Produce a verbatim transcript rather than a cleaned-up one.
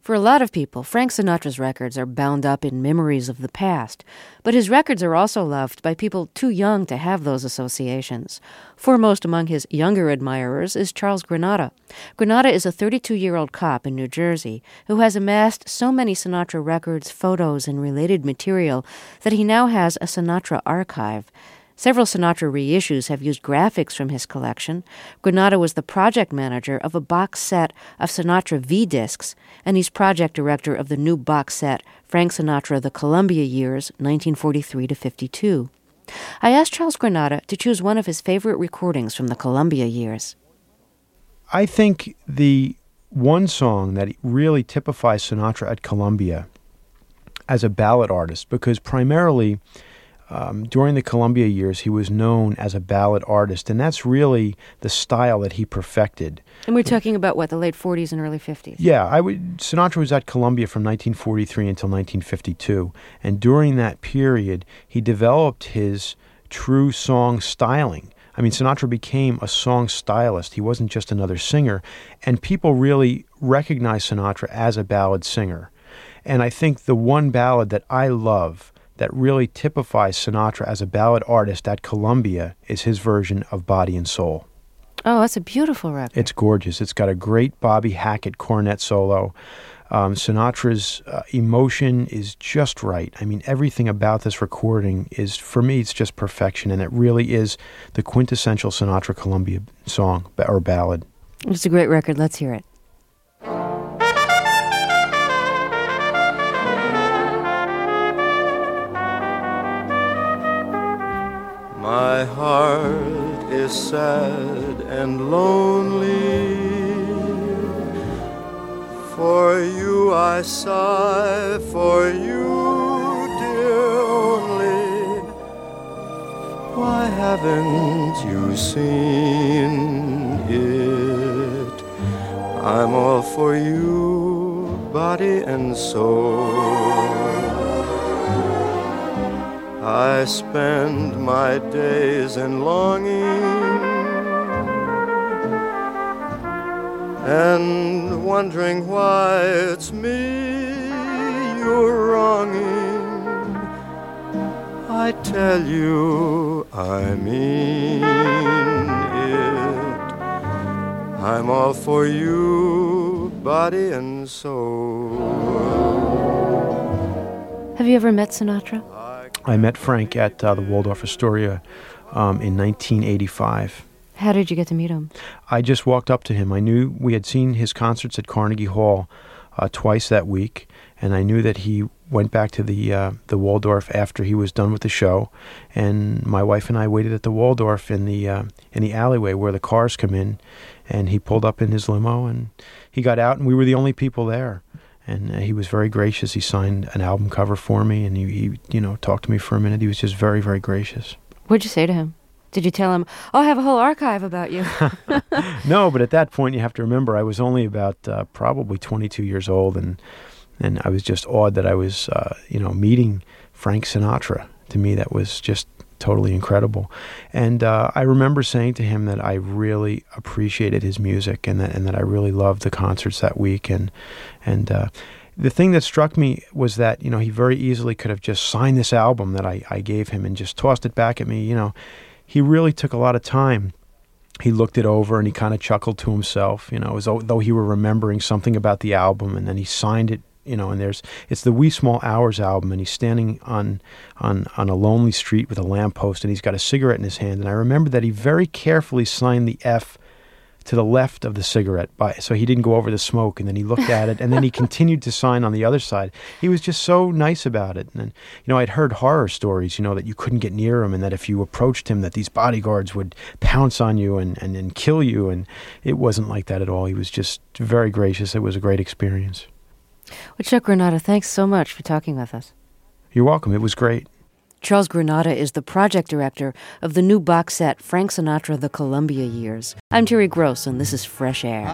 For a lot of people, Frank Sinatra's records are bound up in memories of the past, but his records are also loved by people too young to have those associations. Foremost among his younger admirers is Charles Granata. Granata is a thirty-two-year-old cop in New Jersey who has amassed so many Sinatra records, photos, and related material that he now has a Sinatra archive. Several Sinatra reissues have used graphics from his collection. Granata was the project manager of a box set of Sinatra V-discs, and he's project director of the new box set, Frank Sinatra, The Columbia Years, nineteen forty-three to fifty-two. I asked Charles Granata to choose one of his favorite recordings from the Columbia years. I think the one song that really typifies Sinatra at Columbia as a ballad artist, because primarily Um, during the Columbia years, he was known as a ballad artist, and that's really the style that he perfected. And we're talking about, what, the late forties and early fifties? Yeah, I would. Sinatra was at Columbia from nineteen forty-three until nineteen fifty-two, and during that period, he developed his true song styling. I mean, Sinatra became a song stylist. He wasn't just another singer, and people really recognized Sinatra as a ballad singer. And I think the one ballad that I love that really typifies Sinatra as a ballad artist at Columbia is his version of Body and Soul. Oh, that's a beautiful record. It's gorgeous. It's got a great Bobby Hackett cornet solo. Um, Sinatra's uh, emotion is just right. I mean, everything about this recording is, for me, it's just perfection, and it really is the quintessential Sinatra Columbia song or ballad. It's a great record. Let's hear it. My heart is sad and lonely. For you I sigh, for you, dear, only. Why haven't you seen it? I'm all for you, body and soul. I spend my days in longing and wondering why it's me you're wronging. I tell you I mean it. I'm all for you, body and soul. Have you ever met Sinatra? I met Frank at uh, the Waldorf Astoria um, in nineteen eighty-five. How did you get to meet him? I just walked up to him. I knew we had seen his concerts at Carnegie Hall uh, twice that week, and I knew that he went back to the uh, the Waldorf after he was done with the show. And my wife and I waited at the Waldorf in the uh, in the alleyway where the cars come in, and he pulled up in his limo, and he got out, and we were the only people there. And uh, he was very gracious. He signed an album cover for me, and he, he, you know, talked to me for a minute. He was just very, very gracious. What'd you say to him? Did you tell him, oh, I have a whole archive about you? No, but at that point, you have to remember, I was only about uh, probably twenty-two years old, and and I was just awed that I was, uh, you know, meeting Frank Sinatra. To me, that was just totally incredible. And uh, I remember saying to him that I really appreciated his music, and that and that I really loved the concerts that week. And and uh, the thing that struck me was that, you know, he very easily could have just signed this album that I, I gave him and just tossed it back at me. You know, he really took a lot of time. He looked it over and he kind of chuckled to himself, you know, as though he were remembering something about the album, and then he signed it. You know, and there's it's the Wee Small Hours album, and he's standing on on on a lonely street with a lamppost, and he's got a cigarette in his hand. And I remember that he very carefully signed the F to the left of the cigarette, by so he didn't go over the smoke. And then he looked at it, and then he continued to sign on the other side. He was just so nice about it. And you know, I'd heard horror stories, you know, that you couldn't get near him, and that if you approached him, that these bodyguards would pounce on you and and, and kill you. And it wasn't like that at all. He was just very gracious. It was a great experience. Well, Chuck Granata, thanks so much for talking with us. You're welcome. It was great. Charles Granata is the project director of the new box set, Frank Sinatra, The Columbia Years. I'm Terry Gross, and this is Fresh Air.